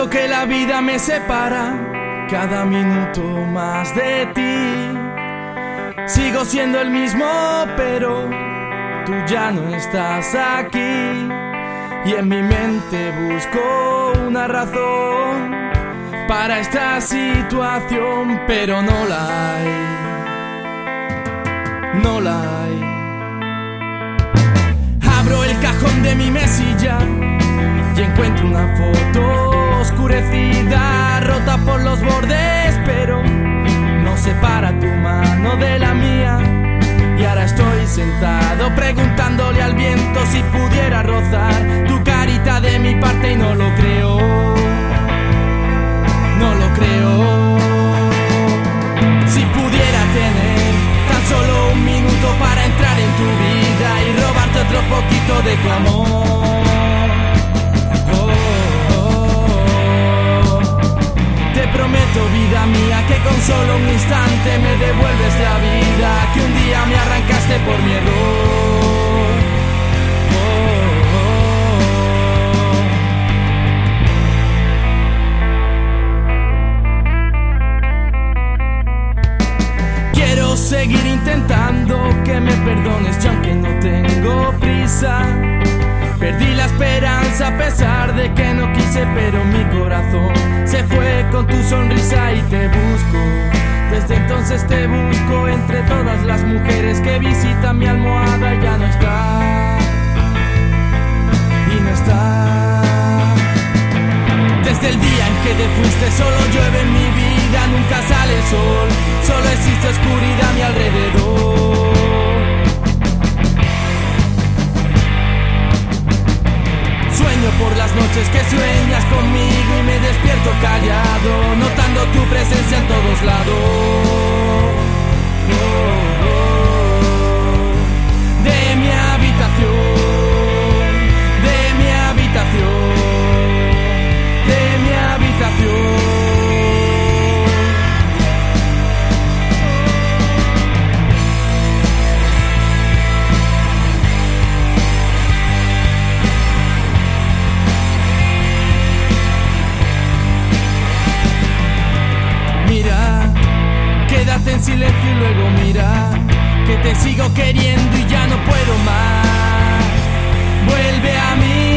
Siento que la vida me separa cada minuto más de ti. Sigo siendo el mismo, pero tú ya no estás aquí. Y en mi mente busco una razón para esta situación, pero no la hay, no la hay. Abro el cajón de mi mesilla y encuentro una foto oscurecida, rota por los bordes, pero no separa tu mano de la mía. Y ahora estoy sentado preguntándole al viento si pudiera rozar tu carita de mi parte, y no lo creo, no lo creo. Si pudiera tener tan solo un minuto para entrar en tu vida y robarte otro poquito de tu amor. Te prometo, vida mía, que con solo un instante me devuelves la vida que un día me arrancaste por mi error. Quiero seguir intentando que me perdones, y aunque no tengo prisa, perdí la esperanza a pesar de que no quise, pero mi corazón se fue con tu sonrisa y te busco. Desde entonces te busco entre todas las mujeres que visitan mi almohada, y ya no está, y no está. Desde el día en que te fuiste solo llueve en mi vida, nunca sale el sol, solo existe oscuridad a mi alrededor. Sueño por las noches que sueñas conmigo y me despierto callado, notando tu presencia en todos lados. De mi habitación, de mi habitación, de mi habitación. Quédate en silencio y luego mira que te sigo queriendo y ya no puedo más. Vuelve a mí.